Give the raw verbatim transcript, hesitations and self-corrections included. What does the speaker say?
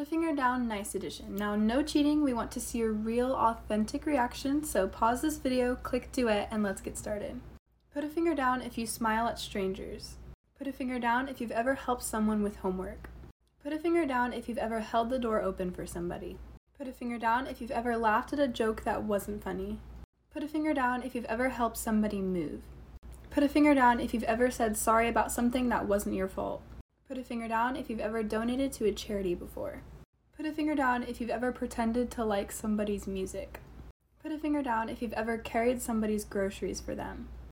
Put a finger down, nice edition. Now, no cheating, we want to see a real, authentic reaction, so pause this video, click duet, and let's get started. Put a finger down if you smile at strangers. Put a finger down if you've ever helped someone with homework. Put a finger down if you've ever held the door open for somebody. Put a finger down if you've ever laughed at a joke that wasn't funny. Put a finger down if you've ever helped somebody move. Put a finger down if you've ever said sorry about something that wasn't your fault. Put a finger down if you've ever donated to a charity before. Put a finger down if you've ever pretended to like somebody's music. Put a finger down if you've ever carried somebody's groceries for them.